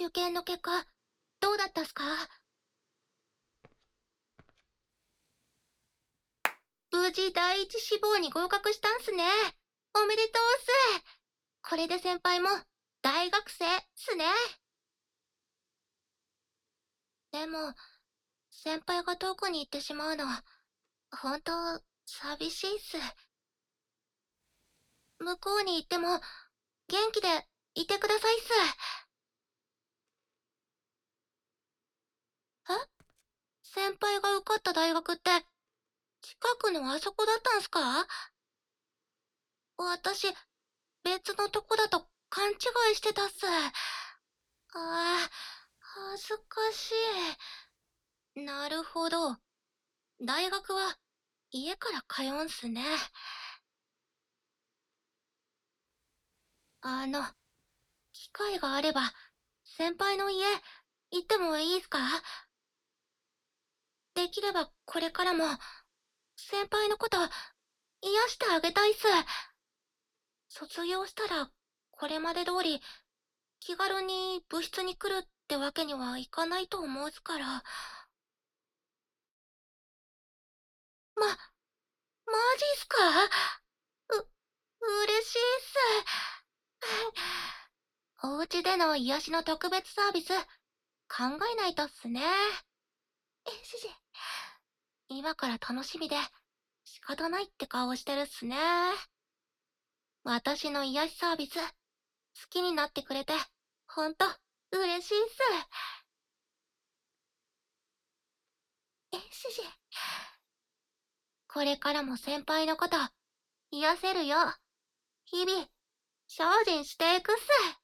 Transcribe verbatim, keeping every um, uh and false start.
受験の結果、どうだったっすか？無事第一志望に合格したんすね。おめでとうっす。これで先輩も大学生っすね。でも、先輩が遠くに行ってしまうの、本当、寂しいっす。向こうに行っても、元気でいてくださいっす。え？先輩が受かった大学って、近くのあそこだったんすか？私、別のとこだと勘違いしてたっす。ああ、恥ずかしい。なるほど。大学は家から通うんすね。あの、機会があれば、先輩の家、行ってもいいっすか？できればこれからも、先輩のこと、癒してあげたいっす。卒業したら、これまで通り、気軽に部室に来るってわけにはいかないと思うっすから。ま、マジっすか？う、嬉しいっす。お家での癒しの特別サービス、考えないとっすね。えしし。今から楽しみで、仕方ないって顔してるっすね。私の癒しサービス、好きになってくれて、ほんと、嬉しいっす。えしし。これからも先輩のこと、癒せるよう、日々、精進していくっす。